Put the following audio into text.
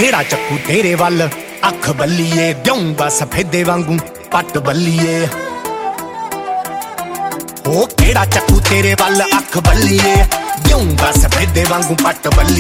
ਕਿਹੜਾ ਚੱਕੂ ਤੇਰੇ ਵੱਲ ਅੱਖ ਬੱਲੀਏ, ਦਿਉਂਗਾ ਸਫੇਦੇ ਵਾਂਗੂ ਪੱਟ ਬੱਲੀਏ। ਉਹ ਕਿਹੜਾ ਚੱਕੂ ਤੇਰੇ ਵੱਲ ਅੱਖ ਬੱਲੀਏ, ਦਿਉਂਗਾ ਸਫੇਦੇ ਵਾਂਗੂ ਪੱਟ ਬੱਲੀਏ।